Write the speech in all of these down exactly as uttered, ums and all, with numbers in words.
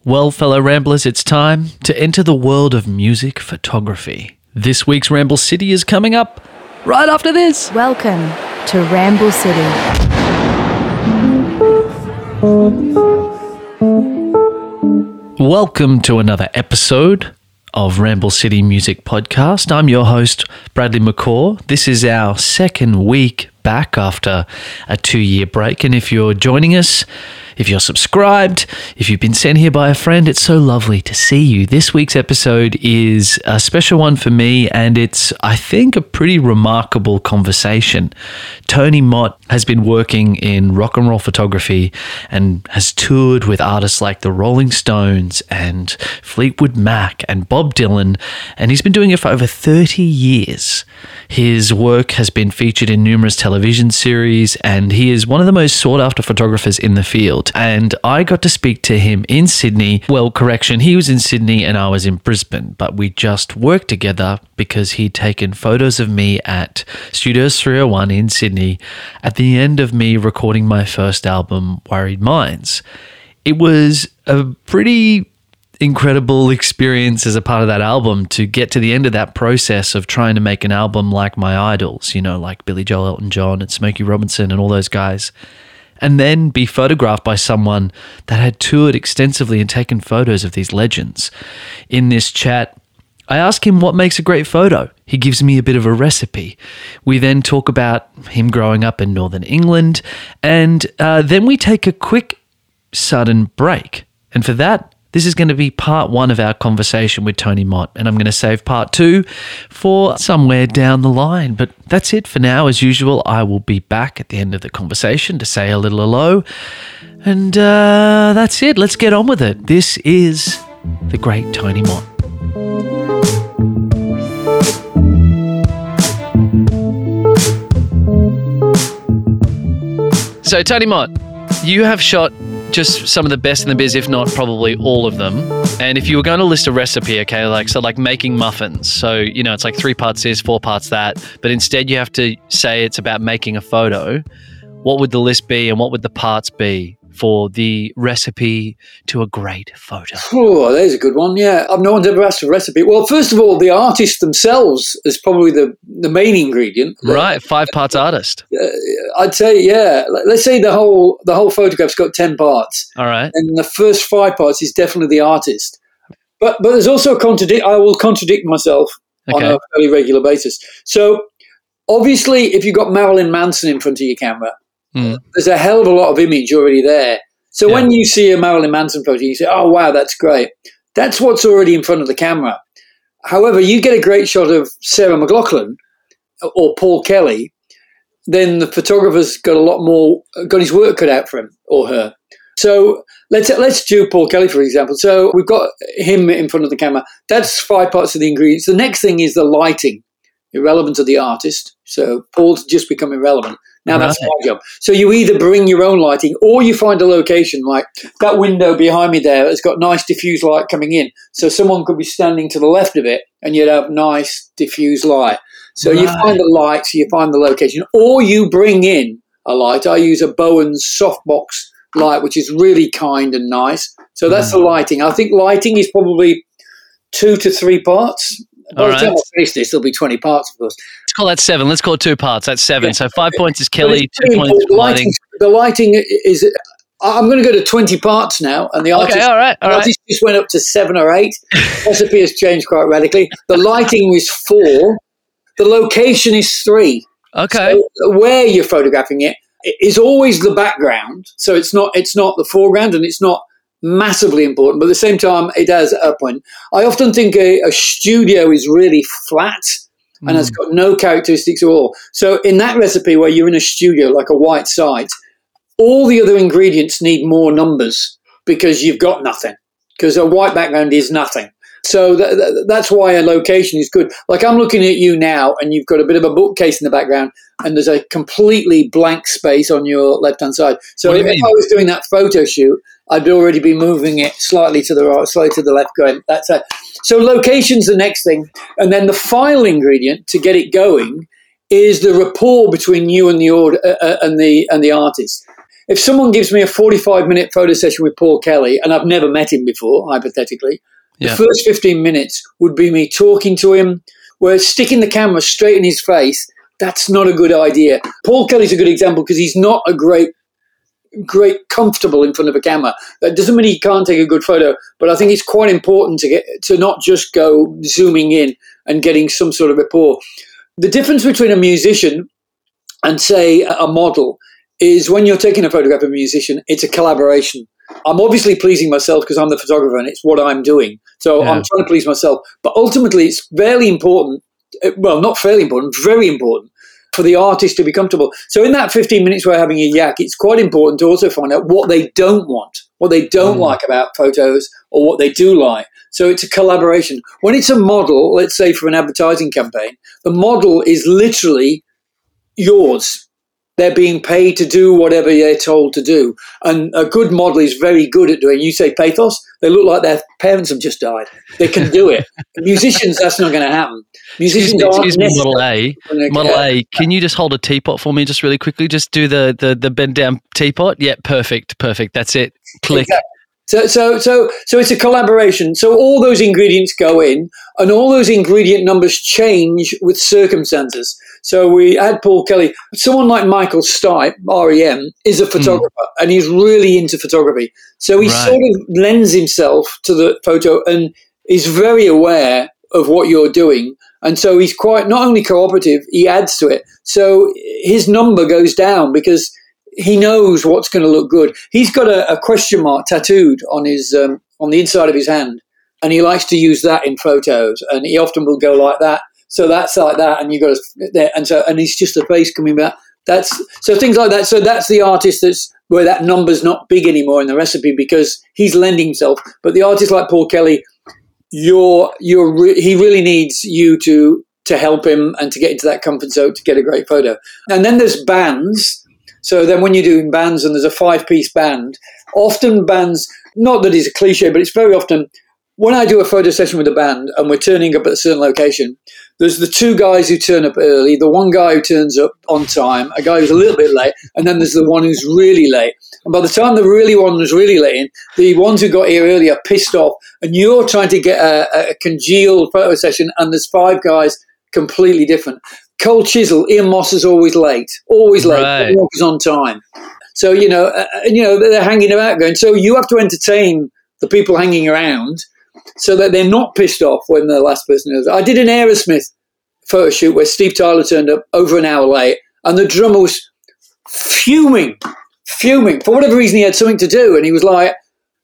Well, fellow ramblers, it's time to enter the world of music photography. This week's Ramble City is coming up right after this. Welcome to Ramble City. Welcome to another episode of Ramble City Music Podcast. I'm your host, Bradley McCaw. This is our second week back after a two-year break. And if you're joining us, if you're subscribed, if you've been sent here by a friend, it's so lovely to see you. This week's episode is a special one for me, and it's, I think, a pretty remarkable conversation. Tony Mott has been working in rock and roll photography and has toured with artists like the Rolling Stones and Fleetwood Mac and Bob Dylan, and he's been doing it for over thirty years. His work has been featured in numerous television series, and he is one of the most sought-after photographers in the field. And I got to speak to him in Sydney. Well, correction, he was in Sydney and I was in Brisbane, but we just worked together because he'd taken photos of me at Studios three oh one in Sydney at the end of me recording my first album, Worried Minds. It was a pretty incredible experience as a part of that album to get to the end of that process of trying to make an album like my idols, you know, like Billy Joel, Elton John and Smokey Robinson and all those guys, and then be photographed by someone that had toured extensively and taken photos of these legends. In this chat, I ask him what makes a great photo. He gives me a bit of a recipe. We then talk about him growing up in Northern England, and uh, then we take a quick, sudden break. And for that, this is going to be part one of our conversation with Tony Mott, and I'm going to save part two for somewhere down the line. But that's it for now. As usual, I will be back at the end of the conversation to say a little hello. And uh, that's it. Let's get on with it. This is the great Tony Mott. So, Tony Mott, you have shot just some of the best in the biz, if not probably all of them. And if you were going to list a recipe, okay, like, so like making muffins. So, you know, it's like three parts this, four parts that, but instead you have to say it's about making a photo. What would the list be and what would the parts be for the recipe to a great photo? Oh, there's a good one. Yeah, I've no one's ever asked for a recipe. Well, first of all, the artists themselves is probably the, the main ingredient. Right, five parts artist. Uh, I'd say, yeah. Let's say the whole the whole photograph's got ten parts. All right, and the first five parts is definitely the artist. But but there's also a contradict. I will contradict myself okay. on a fairly regular basis. So obviously, if you've got Marilyn Manson in front of your camera, Mm. there's a hell of a lot of image already there. So yeah. when you see a Marilyn Manson photo, you say, oh, wow, that's great. That's what's already in front of the camera. However, you get a great shot of Sarah McLachlan or Paul Kelly, then the photographer's got a lot more, got his work cut out for him or her. So let's let's do Paul Kelly, for example. So we've got him in front of the camera. That's five parts of the ingredients. The next thing is the lighting, irrelevant to the artist. So Paul's just become irrelevant. Now right. that's my job. So you either bring your own lighting or you find a location like that window behind me there has got nice diffuse light coming in. So someone could be standing to the left of it and you'd have nice diffuse light. So right. you find the lights, you find the location, or you bring in a light. I use a Bowens softbox light, which is really kind and nice. So that's mm. the lighting. I think lighting is probably two to three parts. By the time I finish this, there'll be twenty parts, of course. Let's call that seven. Let's call it two parts. That's seven. Yeah. So five points is Kelly, two points is the lighting. The lighting is, I'm going to go to twenty parts now. And the artist, okay, all right, all the artist right. just went up to seven or eight. The recipe has changed quite radically. The lighting was four. The location is three. Okay. So where you're photographing it is always the background. So it's not it's not the foreground and it's not massively important, but at the same time, it has a point. I often think a, a studio is really flat and mm. has got no characteristics at all. So in that recipe where you're in a studio, like a white site, all the other ingredients need more numbers because you've got nothing, because a white background is nothing. So th- th- that's why a location is good. Like I'm looking at you now and you've got a bit of a bookcase in the background and there's a completely blank space on your left-hand side. So if, if I was doing that photo shoot, I'd already be moving it slightly to the right, slightly to the left, going, that's it. So location's the next thing. And then the final ingredient to get it going is the rapport between you and the uh, and the and the artist. if someone gives me a forty-five minute photo session with Paul Kelly, and I've never met him before, hypothetically, yeah. the first fifteen minutes would be me talking to him, whereas sticking the camera straight in his face, that's not a good idea. Paul Kelly's a good example because he's not a great, great comfortable in front of a camera. That doesn't mean he can't take a good photo, but I think it's quite important to get to not just go zooming in and getting some sort of rapport. The difference between a musician and, say, a model is when you're taking a photograph of a musician, it's a collaboration. I'm obviously pleasing myself because I'm the photographer and it's what I'm doing. So yeah. I'm trying to please myself. But ultimately, it's fairly important. Well, not fairly important, very important for the artist to be comfortable. So in that fifteen minutes we're having a yak, it's quite important to also find out what they don't want, what they don't mm. like about photos or what they do like. So it's a collaboration. When it's a model, let's say for an advertising campaign, the model is literally yours. They're being paid to do whatever they're told to do. And a good model is very good at doing, you say pathos, they look like their parents have just died. They can do it. Musicians, that's not going to happen. Musicians excuse me, excuse me Model A. Model A, can you just hold a teapot for me just really quickly? Just do the, the, the bend down teapot. Yeah, perfect, perfect. That's it. Click. Exactly. So, so, so, so it's a collaboration. So all those ingredients go in, and all those ingredient numbers change with circumstances. So we had Paul Kelly. Someone like Michael Stipe, R E M, is a photographer, mm. and he's really into photography. So he right. sort of lends himself to the photo, and is very aware of what you're doing. And so he's quite not only cooperative, he adds to it. So his number goes down because he knows what's going to look good. He's got a, a question mark tattooed on his um, on the inside of his hand, and he likes to use that in photos. And he often will go like that. So that's like that, and you got to there, and so and it's just a face coming back. That's so things like that. So that's the artist that's where that number's not big anymore in the recipe because he's lending himself. But the artist like Paul Kelly, you're you're re- he really needs you to to help him and to get into that comfort zone to get a great photo. And then there's bands. So then when you're doing bands and there's a five-piece band, often bands, not that it's a cliche, but it's very often, when I do a photo session with a band and we're turning up at a certain location, there's the two guys who turn up early, the one guy who turns up on time, a guy who's a little bit late, and then there's the one who's really late. And by the time the really one was really late in, the ones who got here early are pissed off, and you're trying to get a, a congealed photo session, and there's five guys completely different. Cold Chisel, Ian Moss is always late, always late. Right. Ian Moss is on time. So, you know, uh, you know, they're hanging about going, so you have to entertain the people hanging around so that they're not pissed off when the last person is. I did an Aerosmith photo shoot where Steve Tyler turned up over an hour late and the drummer was fuming, fuming. For whatever reason, he had something to do and he was like,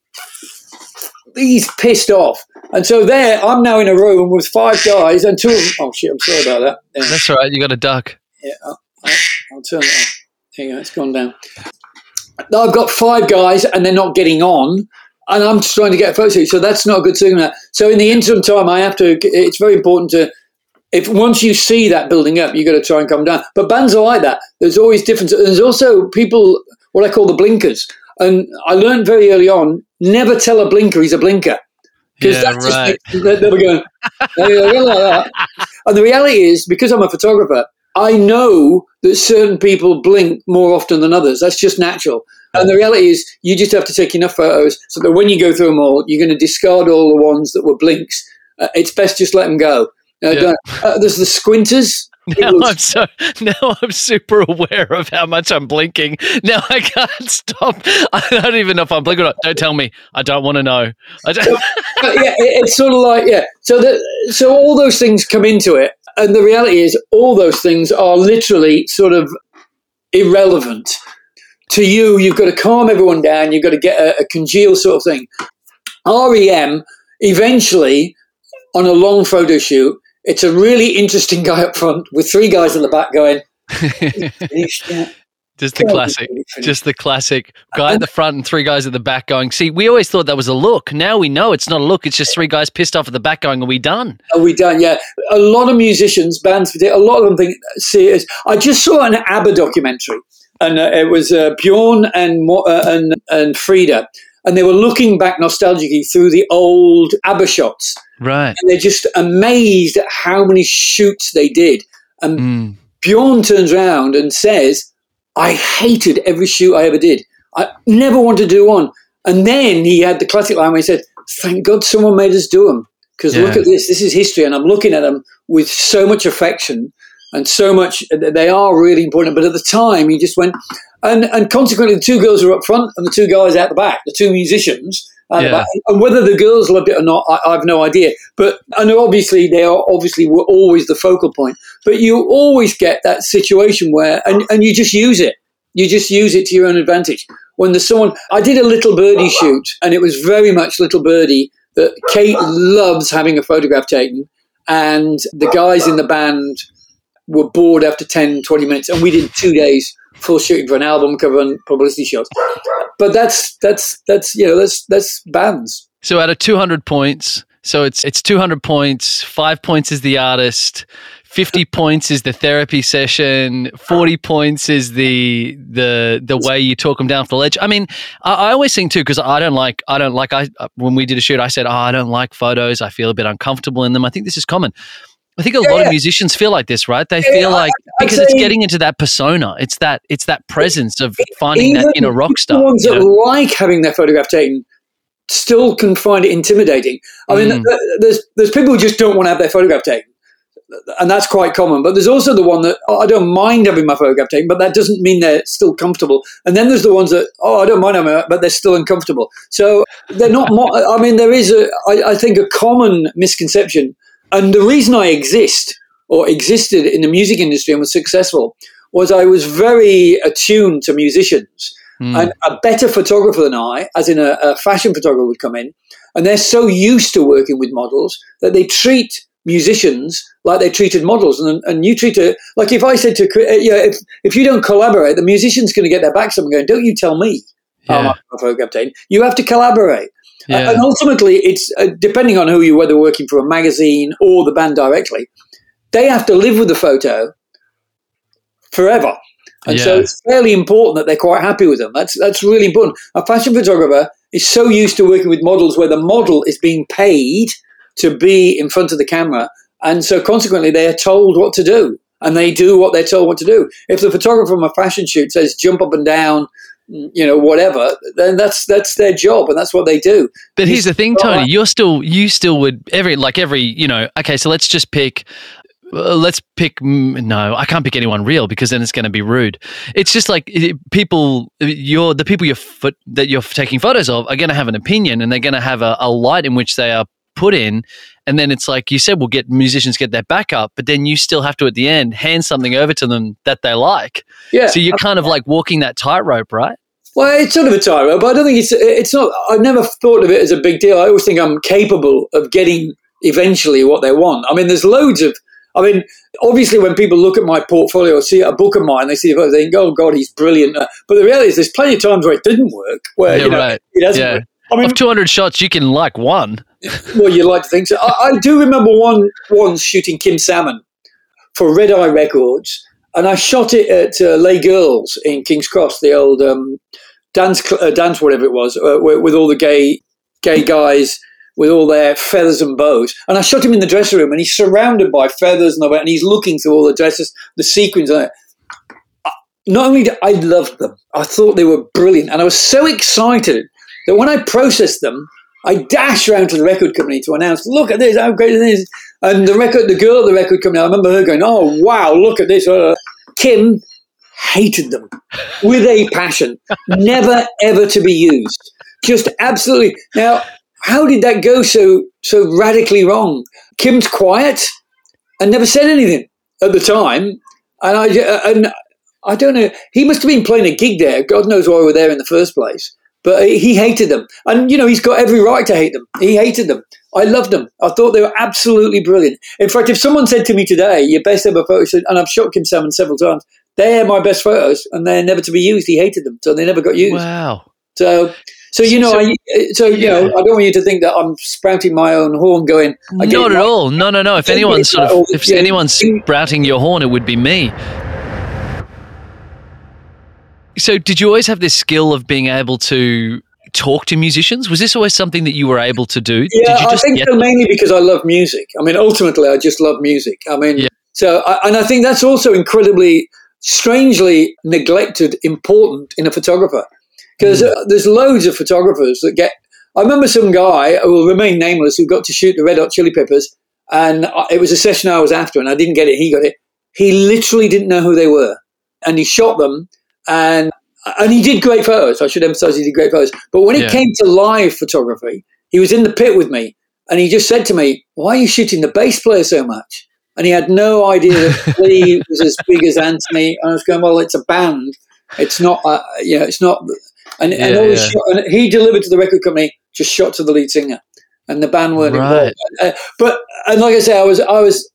he's pissed off. And so there, I'm now in a room with five guys and two of them. Oh, shit, I'm sorry about that. Yeah. That's all right. You got a duck. Yeah, I'll, I'll, I'll turn it on. There you go. It's gone down. I've got five guys and they're not getting on. And I'm just trying to get a photo. So that's not a good signal. So in the interim time, I have to, it's very important to, if once you see that building up, you've got to try and come down. But bands are like that. There's always difference. There's also people, what I call the blinkers. And I learned very early on, never tell a blinker he's a blinker. Because yeah, that's right. just, they're, they're going, they're going like that. And the reality is, because I'm a photographer, I know that certain people blink more often than others. That's just natural. And the reality is, you just have to take enough photos so that when you go through them all, you're going to discard all the ones that were blinks. Uh, it's best just let them go. Uh, yeah. uh, there's the squinters. Now I'm so now I'm super aware of how much I'm blinking. Now I can't stop. I don't even know if I'm blinking or not. Don't tell me. I don't want to know. I don't. So, yeah, it's sort of like yeah. So that so all those things come into it, and the reality is, all those things are literally sort of irrelevant to you. You've got to calm everyone down. You've got to get a, a congeal sort of thing. R E M eventually on a long photo shoot. It's a really interesting guy up front with three guys in the back going, just the classic, just the classic guy at the front and three guys at the back going, see, we always thought that was a look. Now we know it's not a look. It's just three guys pissed off at the back going, are we done? Are we done? Yeah. A lot of musicians, bands, a lot of them think, see it as, I just saw an ABBA documentary and uh, it was uh, Bjorn and, uh, and, and Frida. And they were looking back nostalgically through the old ABBA shots. Right. And they're just amazed at how many shoots they did. And mm. Bjorn turns around and says, I hated every shoot I ever did I never wanted to do one. And then he had the classic line where he said, thank God someone made us do them. Because yeah. look at this, this is history. And I'm looking at them with so much affection and so much, they are really important. But at the time, he just went, and, and consequently, the two girls were up front and the two guys out the back, the two musicians. Yeah. And whether the girls loved it or not, I, I have no idea. But I know obviously they are obviously were always the focal point. But you always get that situation where, and, and you just use it. You just use it to your own advantage. When there's someone, I did a Little Birdie shoot, and it was very much Little Birdie that Kate loves having a photograph taken, and the guys in the band were bored after ten, twenty minutes, and we did two days full shooting for an album cover and publicity shots. But that's that's that's you know that's that's bands. So out of two hundred points, so it's it's two hundred points. Five points is the artist. Fifty points is the therapy session. Forty points is the the the way you talk them down for the ledge. I mean, I, I always think too, because I don't like I don't like I when we did a shoot, I said, oh, I don't like photos. I feel a bit uncomfortable in them. I think this is common. I think a yeah, lot yeah. of musicians feel like this, right? They yeah, feel like I, because it's getting into that persona. It's that it's that presence of finding Even that inner rock star. The ones you that know? like having their photograph taken still can find it intimidating. I mean, Mm. there's there's people who just don't want to have their photograph taken, and that's quite common. But there's also the one that, oh, I don't mind having my photograph taken, but that doesn't mean they're still comfortable. And then there's the ones that, oh, I don't mind having it, but they're still uncomfortable. So they're not. Mo- I mean, there is a, I, I think, a common misconception, and the reason I exist or existed in the music industry and was successful was I was very attuned to musicians. Mm. And a better photographer than I, as in a, a fashion photographer, would come in, and they're so used to working with models that they treat musicians like they treated models. And, and you treat it like if I said to, yeah, if, if you don't collaborate, the musician's going to get their backs up and going, don't you tell me how much my photograph taken. You have to collaborate. Yeah. And ultimately, it's uh, depending on who you, whether working for a magazine or the band directly, they have to live with the photo forever. And yeah. so it's fairly important that they're quite happy with them. That's that's really important. A fashion photographer is so used to working with models where the model is being paid to be in front of the camera. And so consequently, they are told what to do. And they do what they're told what to do. If the photographer from a fashion shoot says jump up and down, you know, whatever, then that's that's their job and that's what they do. But here's the thing, Tony, you're still, you still would, every, like every, you know, okay, so let's just pick... Uh, let's pick, no, I can't pick anyone real because then it's going to be rude. It's just like it, people, you're, the people you're fo- that you're taking photos of are going to have an opinion and they're going to have a, a light in which they are put in. And then it's like you said, we'll get musicians get their back up, but then you still have to at the end hand something over to them that they like. Yeah. So you're kind of like walking that tightrope, right? Well, it's sort of a tightrope, but I don't think it's, it's not, I've never thought of it as a big deal. I always think I'm capable of getting eventually what they want. I mean, there's loads of, I mean, obviously, when people look at my portfolio or see a book of mine, they see it, they think, "Oh God, he's brilliant." But the reality is, there's plenty of times where it didn't work. Where yeah, you know, right. it hasn't yeah. worked. I mean, of two hundred shots, you can like one. Well, you like to think so. I, I do remember one once shooting Kim Salmon for Red Eye Records, and I shot it at uh, Les Girls in King's Cross, the old um, dance, uh, dance, whatever it was, uh, with, with all the gay gay guys. With all their feathers and bows. And I shot him in the dressing room and he's surrounded by feathers and all that, and he's looking through all the dresses, the sequins on it. Not only did I love them, I thought they were brilliant. And I was so excited that when I processed them, I dashed around to the record company to announce, look at this, how great it is. And the record, the girl at the record company, I remember her going, oh, wow, look at this. Uh, Kim hated them with a passion, never, ever to be used. Just absolutely. Now, how did that go so so radically wrong? Kim's quiet and never said anything at the time, and I and I don't know. He must have been playing a gig there. God knows why we were there in the first place. But he hated them, and you know he's got every right to hate them. He hated them. I loved them. I thought they were absolutely brilliant. In fact, if someone said to me today, "Your best ever photos," and I've shot Kim Salmon several times, they're my best photos, and they're never to be used. He hated them, so they never got used. Wow. So. So, you know, so, I, so you yeah. know, I don't want you to think that I'm sprouting my own horn going. I Not at my, all. No, no, no. If anyone's sort of, if yeah. anyone's sprouting your horn, it would be me. So did you always have this skill of being able to talk to musicians? Was this always something that you were able to do? Yeah, did you just I think so, mainly because I love music. I mean, ultimately, I just love music. I mean, yeah. so, I, and I think that's also incredibly, strangely neglected, important in a photographer. because uh, there's loads of photographers that get. I remember some guy who will remain nameless who got to shoot the Red Hot Chili Peppers, and it was a session I was after, and I didn't get it. He got it. He literally didn't know who they were, and he shot them, and and he did great photos. I should emphasize he did great photos. But when it yeah. came to live photography, he was in the pit with me, and he just said to me, "Why are you shooting the bass player so much?" And he had no idea that Flea was as big as Anthony. And I was going, "Well, it's a band. It's not, uh, you know, it's not." And, yeah, and, all yeah. shot, and he delivered to the record company, just shot to the lead singer, and the band weren't right. involved. Uh, but and like I say, I was, I was.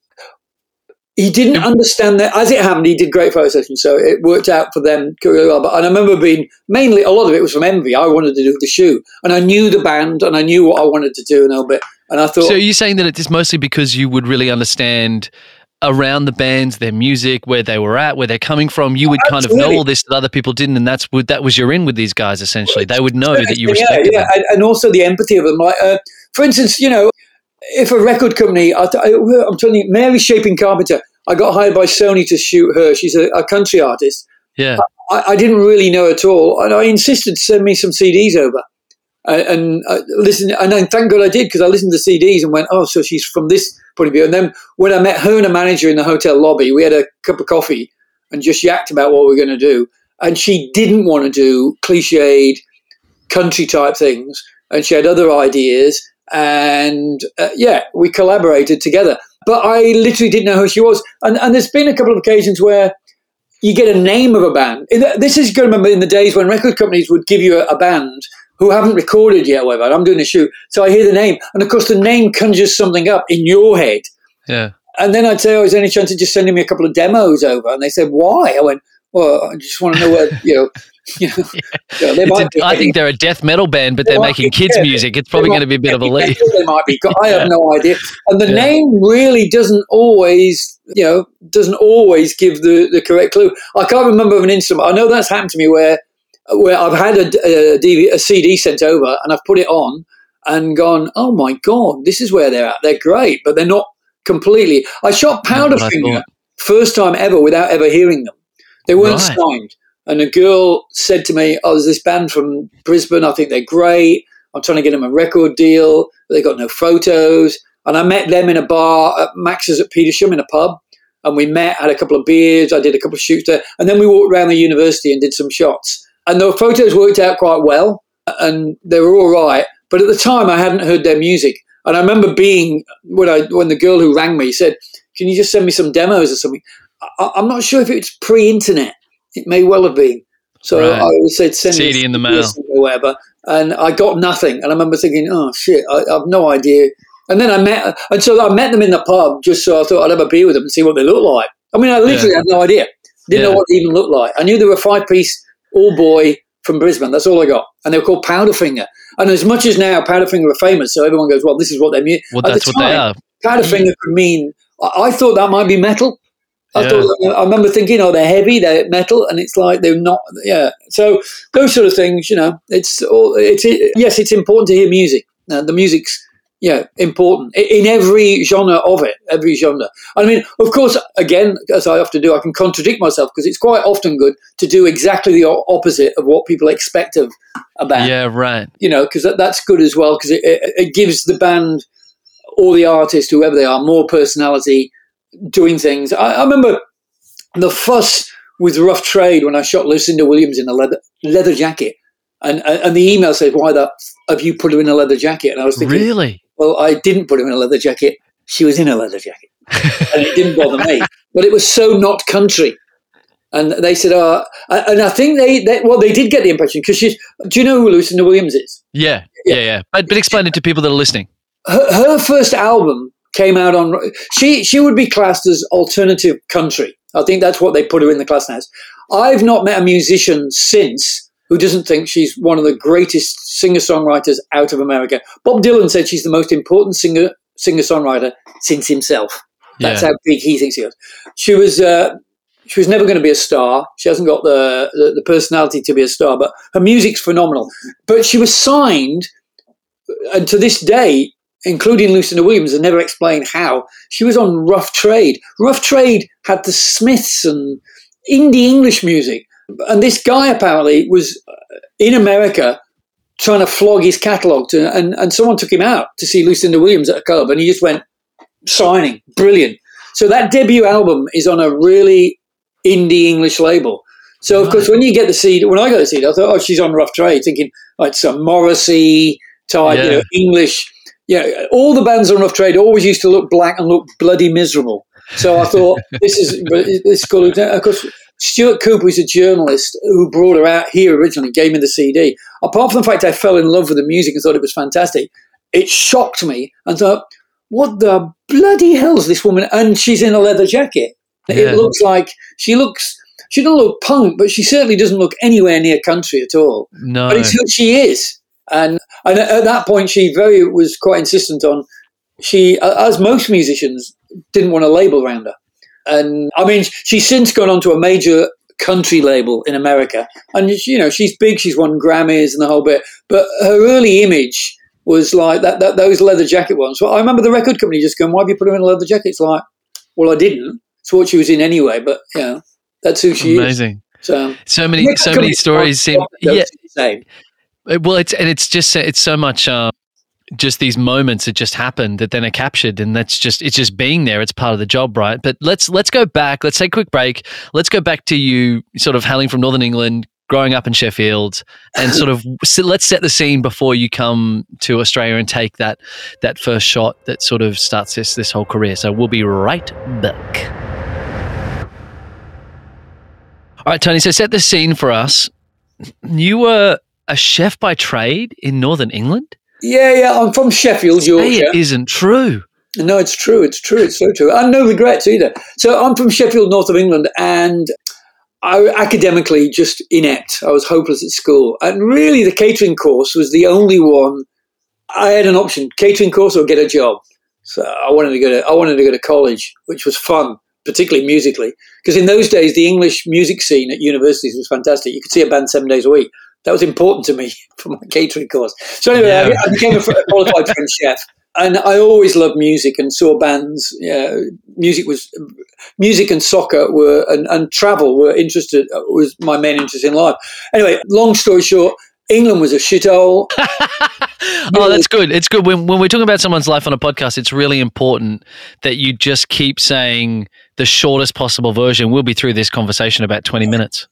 He didn't understand that. As it happened, he did great photo sessions, so it worked out for them really well. But and I remember being mainly a lot of it was from envy. I wanted to do the shoe, and I knew the band, and I knew what I wanted to do a little bit. And I thought. So are you saying that it's mostly because you would really understand around the bands, their music, where they were at, where they're coming from? You would Absolutely. kind of know all this that other people didn't, and that's what that was your in with these guys. Essentially, they would know that you respected yeah, yeah. them, and, and also the empathy of them. Like, uh, for instance, you know, if a record company, I, I, I'm telling you, Mary Shaping Carpenter. I got hired by Sony to shoot her. She's a, a country artist. Yeah, I, I didn't really know at all, and I insisted to send me some C Ds over. Uh, and uh, listen, and then thank God I did, because I listened to C Ds and went, "Oh, so she's from this point of view." And then when I met her and a manager in the hotel lobby, we had a cup of coffee and just yacked about what we were going to do. And she didn't want to do cliched country type things, and she had other ideas. And uh, yeah, we collaborated together. But I literally didn't know who she was. And, and there's been a couple of occasions where you get a name of a band. In the, this is going to remember in the days when record companies would give you a, a band who haven't recorded yet, whatever. I'm doing a shoot. So I hear the name. And of course, the name conjures something up in your head. Yeah. And then I'd say, "Oh, is there any chance of just sending me a couple of demos over?" And they said, "Why?" I went, "Well, I just want to know where, you know." You know, yeah. you know, they might a, I think they're a death metal band, but they're making be, kids' yeah, music. It's probably going to be a bit of a leap. They might be. I have yeah. no idea. And the yeah. name really doesn't always, you know, doesn't always give the, the correct clue. I can't remember of an instrument. I know that's happened to me where where I've had a, a, D V D, a C D sent over and I've put it on and gone, "Oh my God, this is where they're at. They're great," but they're not completely. I shot Powderfinger first time ever without ever hearing them. They weren't right. signed. And a girl said to me, "Oh, there's this band from Brisbane. I think they're great. I'm trying to get them a record deal. But they got no photos." And I met them in a bar at Max's at Petersham in a pub. And we met, had a couple of beers. I did a couple of shoots there. And then we walked around the university and did some shots. And the photos worked out quite well. And they were all right. But at the time, I hadn't heard their music. And I remember being, when I when the girl who rang me said, "Can you just send me some demos or something?" I, I'm not sure if it's pre-internet. It may well have been. So right. I always said, "Send C D me in the mail or whatever." And I got nothing. And I remember thinking, "Oh shit, I, I have no idea." And then I met, and so I met them in the pub just so I thought I'd have a beer with them and see what they look like. I mean, I literally yeah. had no idea. Didn't yeah. know what they even looked like. I knew they were a five-piece all-boy from Brisbane. That's all I got. And they were called Powderfinger. And as much as now Powderfinger are famous, so everyone goes, "Well, this is what they're." Mu-. Well, that's the time, what they are. Powderfinger could mean. I, I thought that might be metal. I yeah. thought, I remember thinking, "Oh, they're heavy, they're metal," and it's like they're not. Yeah, so those sort of things, you know, it's all. It's it, yes, it's important to hear music. Uh, the music's yeah important in every genre of it, every genre. I mean, of course, again, as I often do, I can contradict myself because it's quite often good to do exactly the opposite of what people expect of a band. Yeah, right. You know, because that, that's good as well because it, it, it gives the band or the artist, whoever they are, more personality. Doing things. I, I remember the fuss with Rough Trade when I shot Lucinda Williams in a leather leather jacket, and and the email said, "Why the f- have you put her in a leather jacket?" And I was thinking, really? Well, I didn't put her in a leather jacket. She was in a leather jacket, and it didn't bother me. But it was so not country. And they said, "Oh," and I think they, they well, they did get the impression because she's. Do you know who Lucinda Williams is? Yeah, yeah, yeah. yeah. But, but explain it to people that are listening. Her, her first album came out on, she she would be classed as alternative country. I think that's what they put her in the class as. I've not met a musician since who doesn't think she's one of the greatest singer-songwriters out of America. Bob Dylan said she's the most important singer, singer-songwriter since himself. That's yeah. how big he thinks he is. She was, uh, she was never going to be a star. She hasn't got the, the, the personality to be a star, but her music's phenomenal. But she was signed, and to this day, including Lucinda Williams, and never explained how. She was on Rough Trade. Rough Trade had the Smiths and indie English music. And this guy apparently was in America trying to flog his catalogue, to, and, and someone took him out to see Lucinda Williams at a club, and he just went, signing, brilliant. So that debut album is on a really indie English label. So, of course, when you get the C D, when I got the C D, I thought, oh, she's on Rough Trade, thinking, oh, it's some Morrissey type, yeah. you know, English. You know, all the bands on Rough Trade always used to look black and look bloody miserable. So I thought, this is this is cool. Of course, Stuart Cooper is a journalist who brought her out here originally, gave me the C D. Apart from the fact I fell in love with the music and thought it was fantastic, it shocked me and thought, what the bloody hell is this woman? And she's in a leather jacket. Yeah. It looks like she looks, she doesn't look punk, but she certainly doesn't look anywhere near country at all. No. But it's who she is. And, and at that point, she very was quite insistent on, she, as most musicians, didn't want a label around her. And I mean, she's since gone on to a major country label in America. And, you know, she's big, she's won Grammys and the whole bit. But her early image was like that, that those leather jacket ones. Well, I remember the record company just going, why have you put her in a leather jacket? It's like, well, I didn't. It's what she was in anyway, but, you know, that's who she Amazing. is. So, so many, so many stories seem, yeah. Same. Well, it's, and it's just, it's so much, uh, just these moments that just happened that then are captured, and that's just, it's just being there. It's part of the job, right? But let's, let's go back. Let's take a quick break. Let's go back to you sort of hailing from Northern England, growing up in Sheffield, and sort of let's set the scene before you come to Australia and take that that first shot that sort of starts this this whole career. So we'll be right back. All right, Tony, so set the scene for us. You were a chef by trade in Northern England? Yeah, yeah, I'm from Sheffield, Yorkshire. Say it isn't true. No, it's true, it's true, it's so true. And no regrets either. So I'm from Sheffield, north of England, and I academically just inept. I was hopeless at school. And really the catering course was the only one. I had an option, catering course or get a job. So I wanted to go to, I wanted to go to college, which was fun, particularly musically. Because in those days, the English music scene at universities was fantastic. You could see a band seven days a week. That was important to me for my catering course. So anyway, yeah. I, I became a qualified French chef. And I always loved music and saw bands. Yeah, music was music and soccer were and, and travel were interested was my main interest in life. Anyway, long story short, England was a shithole. Oh, that's good. It's good when when we're talking about someone's life on a podcast. It's really important that you just keep saying the shortest possible version. We'll be through this conversation in about twenty minutes.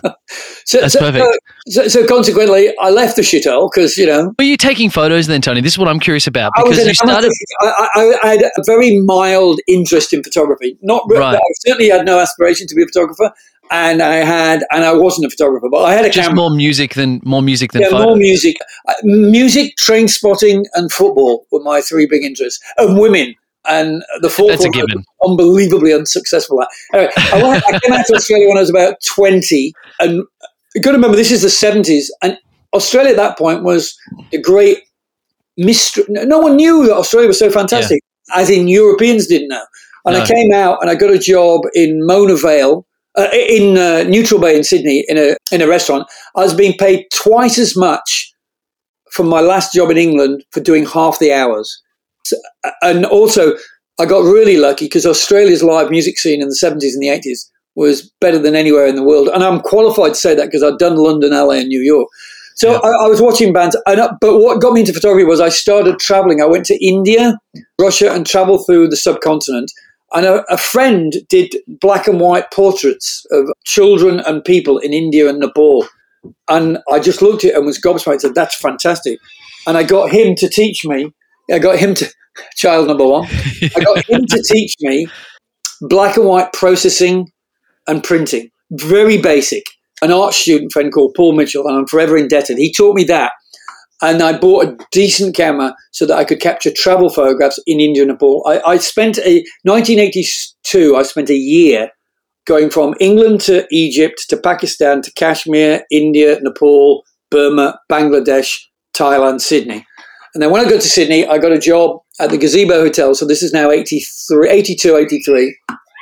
so, that's so, perfect. Uh, so, so consequently, I left the shithole because, you know. Were you taking photos then, Tony? This is what I'm curious about. Because you started. I, I, I had a very mild interest in photography. Not right. I certainly had no aspiration to be a photographer. And I had, and I wasn't a photographer, but I had a Just camera. more music than more music than yeah, photos. more music, uh, music, train spotting, and football were my three big interests, and women. And the fourth That's a one given. was unbelievably unsuccessful at. Anyway, I, went, I came out to Australia when I was about twenty, and you've got to remember this is the seventies, and Australia at that point was a great mystery. No one knew that Australia was so fantastic, yeah. as in Europeans didn't know. And no. I came out and I got a job in Mona Vale. Uh, in uh, Neutral Bay in Sydney, in a in a restaurant. I was being paid twice as much from my last job in England for doing half the hours. So, and also, I got really lucky because Australia's live music scene in the seventies and the eighties was better than anywhere in the world. And I'm qualified to say that because I'd done London, L A, and New York. So yeah. I, I was watching bands. And, but what got me into photography was I started traveling. I went to India, Russia, and traveled through the subcontinent. And a, a friend did black and white portraits of children and people in India and Nepal. And I just looked at it and was gobsmacked and said, that's fantastic. And I got him to teach me. I got him to, child number one, I got him to teach me black and white processing and printing. Very basic. An art student friend called Paul Mitchell, and I'm forever indebted. He taught me that. And I bought a decent camera so that I could capture travel photographs in India and Nepal. I, I spent a nineteen eighty-two. I spent a year going from England to Egypt to Pakistan to Kashmir, India, Nepal, Burma, Bangladesh, Thailand, Sydney. And then when I got to Sydney, I got a job at the Gazebo Hotel. So this is now eighty-three, eighty-two, eighty-three.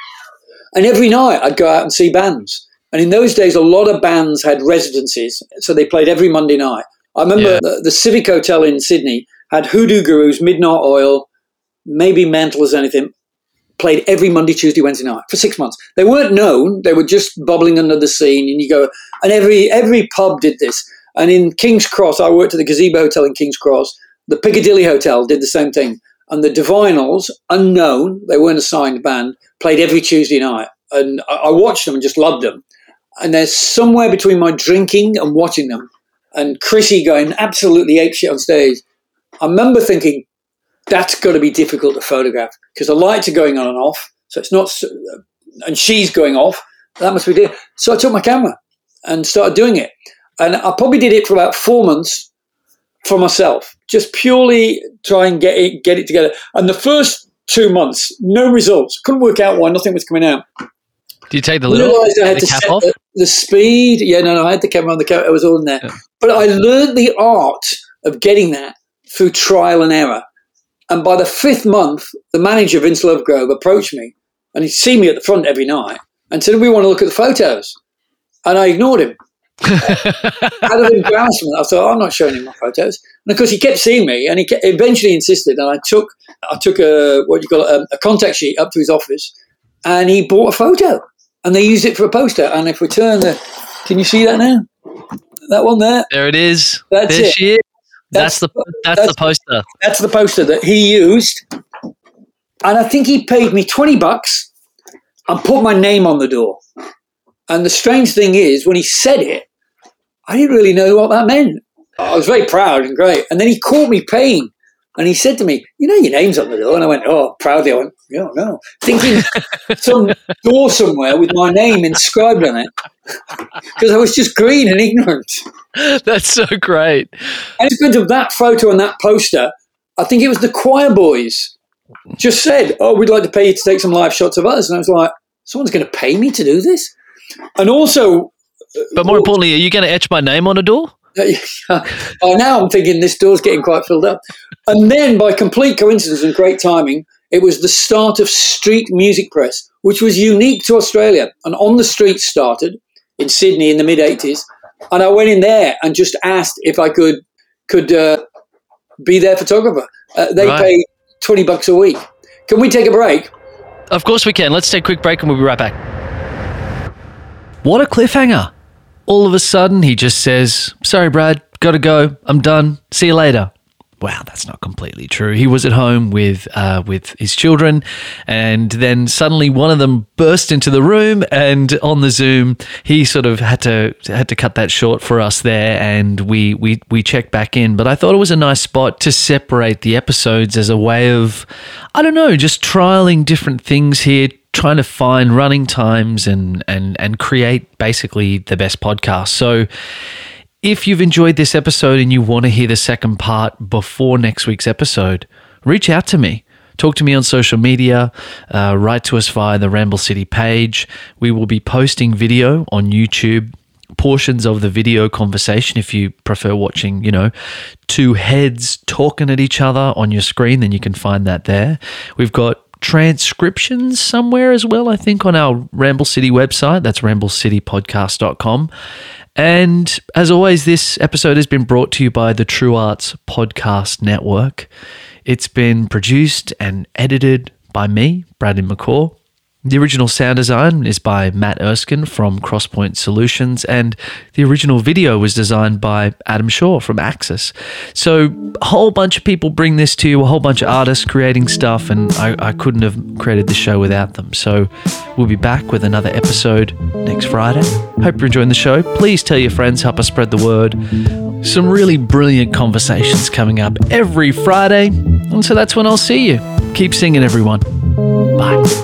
And every night I'd go out and see bands. And in those days, a lot of bands had residencies. So they played every Monday night. I remember yeah. the, the Civic Hotel in Sydney had Hoodoo Gurus, Midnight Oil, maybe Mental as anything, played every Monday, Tuesday, Wednesday night for six months. They weren't known. They were just bubbling under the scene. And you go, and every every pub did this. And in King's Cross, I worked at the Gazebo Hotel in King's Cross. The Piccadilly Hotel did the same thing. And the Divinyls, unknown, they weren't a signed band, played every Tuesday night. And I, I watched them and just loved them. And there's somewhere between my drinking and watching them and Chrissy going absolutely apeshit on stage, I remember thinking, that's got to be difficult to photograph because the lights are going on and off. So it's not, and she's going off. That must be difficult. So I took my camera and started doing it. And I probably did it for about four months for myself, just purely try and get it, get it together. And the first two months, no results. Couldn't work out why nothing was coming out. Do you take the little I had the to cap set off? the, the speed. Yeah, no, no, I had the camera on the camera. It was all in there. Yeah. But I learned the art of getting that through trial and error. And by the fifth month, the manager, Vince Lovegrove, approached me and he'd see me at the front every night and said, we want to look at the photos. And I ignored him. Out of embarrassment, I thought, I'm not showing him my photos. And of course, he kept seeing me and he kept, eventually insisted. And I took I took a, what do you call it, a, a contact sheet up to his office and he bought a photo. And they used it for a poster. And if we turn the, can you see that now? That one there? There it is. That's there it. She is. That's, that's the that's, that's the poster. That's the poster that he used. And I think he paid me twenty bucks and put my name on the door. And the strange thing is, when he said it, I didn't really know what that meant. I was very proud and great. And then he caught me paying. And he said to me, you know, your name's on the door. And I went, oh, proudly. I went, yeah, no. Thinking some door somewhere with my name inscribed on it. Because I was just green and ignorant. That's so great. And because of that photo and that poster, I think it was the Choir Boys just said, oh, we'd like to pay you to take some live shots of us. And I was like, someone's going to pay me to do this? And also... But more importantly, are you going to etch my name on a door? Oh, now I'm thinking this door's getting quite filled up. And then, by complete coincidence and great timing, it was the start of Street Music Press, which was unique to Australia. And On the Street started in Sydney in the mid-eighties. And I went in there and just asked if I could could uh, be their photographer. Uh, they right. pay twenty bucks a week. Can we take a break? Of course we can. Let's take a quick break and we'll be right back. What a cliffhanger. All of a sudden, he just says, sorry, Brad, gotta go. I'm done. See you later. Wow, that's not completely true. He was at home with uh, with his children, and then suddenly one of them burst into the room, and on the Zoom, he sort of had to had to cut that short for us there, and we we we checked back in. But I thought it was a nice spot to separate the episodes as a way of, I don't know, just trialing different things here, trying to find running times and and and create basically the best podcast. So if you've enjoyed this episode and you want to hear the second part before next week's episode, reach out to me. Talk to me on social media. Uh, write to us via the Ramble City page. We will be posting video on YouTube, portions of the video conversation. If you prefer watching, you know, two heads talking at each other on your screen, then you can find that there. We've got transcriptions somewhere as well, I think, on our Ramble City website. That's ramble city podcast dot com. And as always, this episode has been brought to you by the True Arts Podcast Network. It's been produced and edited by me, Bradley McCaw. The original sound design is by Matt Erskine from Crosspoint Solutions, and the original video was designed by Adam Shaw from Axis. So a whole bunch of people bring this to you, a whole bunch of artists creating stuff, and I, I couldn't have created the show without them. So we'll be back with another episode next Friday. Hope you're enjoying the show. Please tell your friends, help us spread the word. Some really brilliant conversations coming up every Friday, and so that's when I'll see you. Keep singing, everyone. Bye.